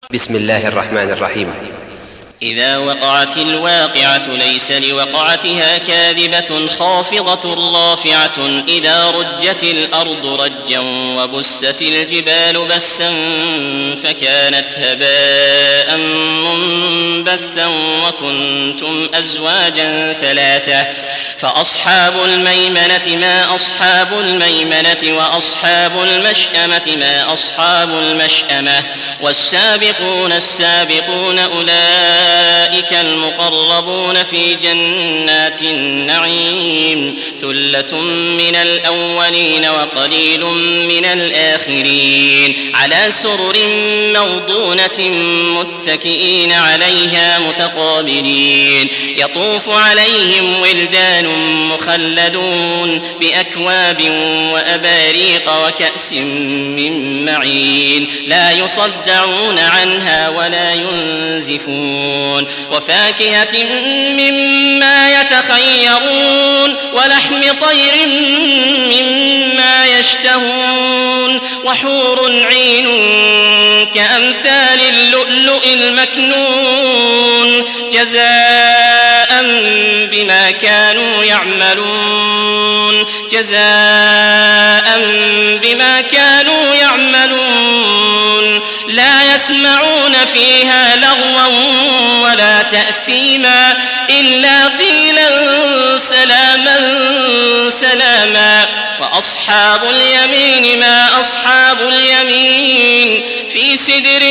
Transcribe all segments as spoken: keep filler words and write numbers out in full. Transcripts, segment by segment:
بسم الله الرحمن الرحيم. إذا وقعت الواقعة ليس لوقعتها كاذبة خافضة رافعة إذا رجت الأرض رجا وبست الجبال بسا فكانت هباء منبثا وكنتم أزواجا ثلاثة فأصحاب الميمنة ما أصحاب الميمنة وأصحاب المشأمة ما أصحاب المشأمة والسابقون السابقون أولئك أولئك المقربون في جنات النعيم ثلة من الأولين وقليل من الآخرين على سرر موضونة متكئين عليها متقابلين يطوف عليهم ولدان مخلدون بأكواب وأباريق وكأس من معين لا يصدعون عنها ولا ينزفون وفاكهة مما يتخيرون ولحم طير مما يشتهون وحور عين كأمثال اللؤلؤ المكنون جزاء بما كانوا يعملون جزاء بما كانوا يعملون لا يسمعون فيها لغوا ولا تأثيما إلا قيلا سلاما سلاما وأصحاب اليمين ما أصحاب اليمين في سدر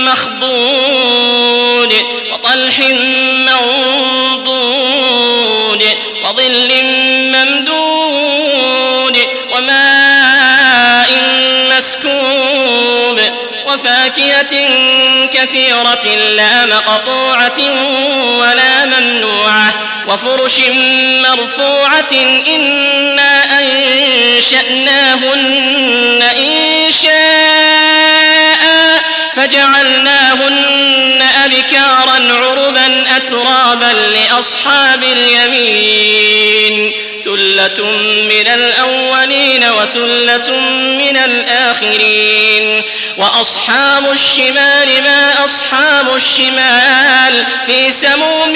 مخضود وطلح منضود وظل ممدود وماء مسكوب وفاكهة كثيرة لا مقطوعة ولا ممنوعة وفرش مرفوعة إنا أنشأناهن إنشاء فجعلناهن أبكارا عربا أترابا لأصحاب اليمين ثلة من الأولين وثلة من الآخرين وأصحاب الشمال ما أصحاب الشمال في سموم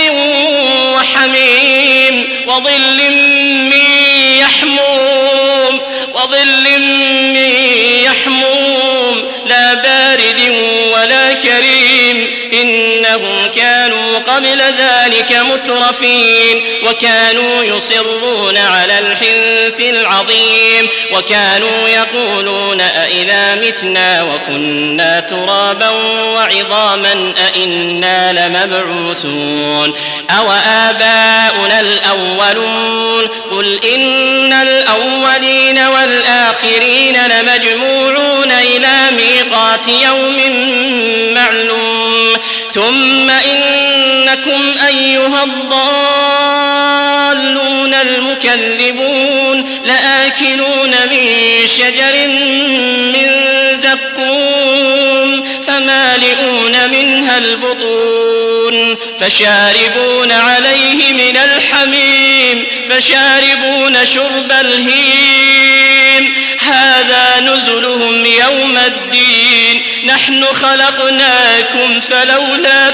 وحميم وظل من يحموم وظل من يحموم لا بارد ولا كريم إنهم كانوا قبل ذلك مترفين وكانوا يصرون على الحنث العظيم وكانوا يقولون أئذا متنا وكنا ترابا وعظاما أئنا لمبعوثون أو آباؤنا الأولون قل إن الأولين والآخرين لمجموعون إلى ميقات يوم معلوم ثم إنكم أيها الضالون المكذبون لآكلون من شجر من زقوم فمالئون منها البطون فشاربون عليه من الحميم فشاربون شرب الهيم هذا نزلهم يوم الدين نحن خلقناكم فلولا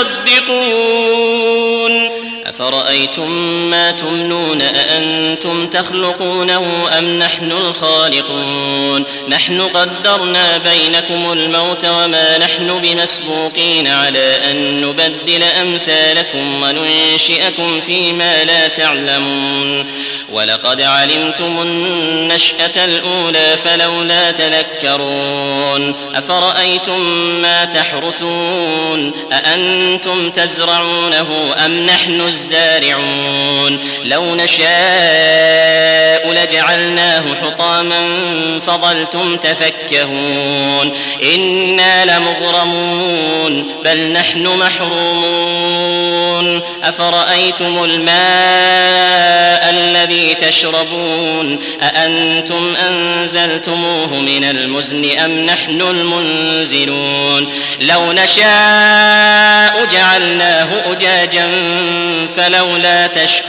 تصدقون أفرأيتم ما تمنون أأنتم تخلقونه أم نحن الخالقون نحن قدرنا بينكم الموت وما نحن بمسبوقين على أن نبدل أمثالكم وننشئكم فيما لا تعلمون ولقد علمتم النشأة الأولى فلولا تذكرون أفرأيتم ما تحرثون أأنتم تزرعونه أم نحن الزارعون لو نشاء لجعلناه حطاما فظلتم تفكهون إنا لمغرمون بل نحن محرومون أفرأيتم الماء الذي الذي تشربون أأنتم أنزلتموه من المزن أم نحن المنزلون لو نشاء جعلناه أجاجا فلولا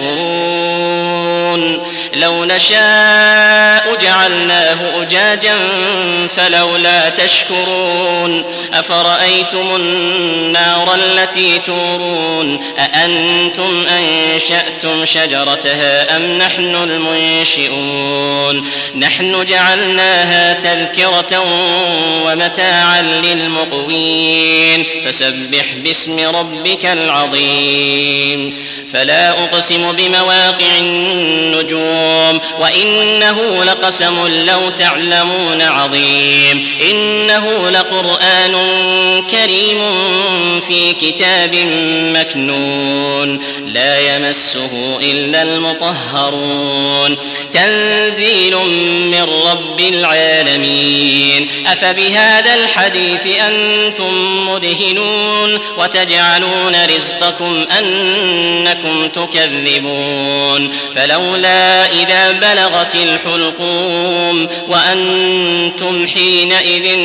تشكرون لو نشاء جعلناه أجاجا فلولا تشكرون أفرأيتم النار التي تورون أأنتم أنشأتم شجرتها أم نحن المنشئون نحن جعلناها تذكرة ومتاعا للمقوين فسبح باسم ربك العظيم فلا أقسم بمواقع النجوم وإنه لقسم لو تعلمون عظيم إنه لقرآن كريم في كتاب مكنون لا يمسه إلا المطهرون تنزيل من رب العالمين أفبهذا الحديث أنتم مدهنون وتجعلون رزقكم أنكم تكذبون فلولا إذا بلغت الحلقوم وأنتم حينئذ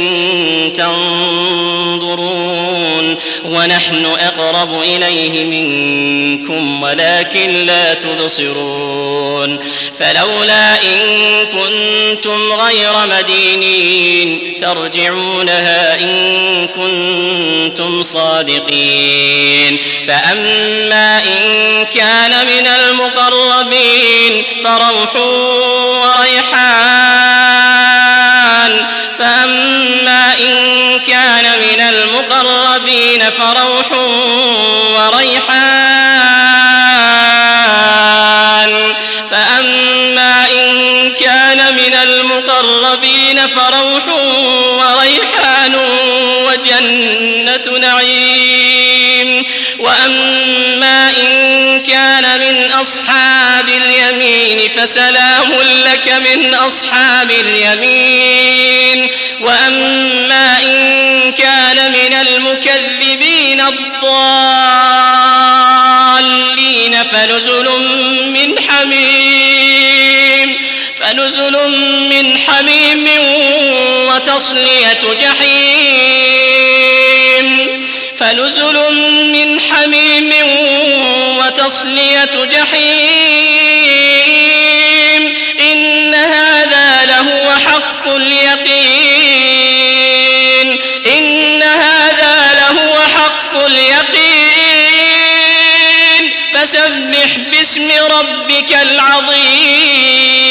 تنظرون ونحن أقرب إليه منكم ولكن لا تبصرون فلولا إن كنتم غير مدينين ترجعونها إن كنتم صادقين فأما إن كان من المقربين فروح وريحان فأما إن كان من المقربين فروح وريحان فأما إن كان من المقربين فروح وريحان وجنة نعيم وأما إن كان من أصحاب اليمين فسلام لك من أصحاب اليمين وأما إن كان من المكذبين الضالين فنزل من حميم فنزل من حميم وتصلية جحيم فنزل من حميم وتصلية جحيم إن هذا لهو حق اليقين إن هذا لهو حق اليقين فسبح باسم ربك العظيم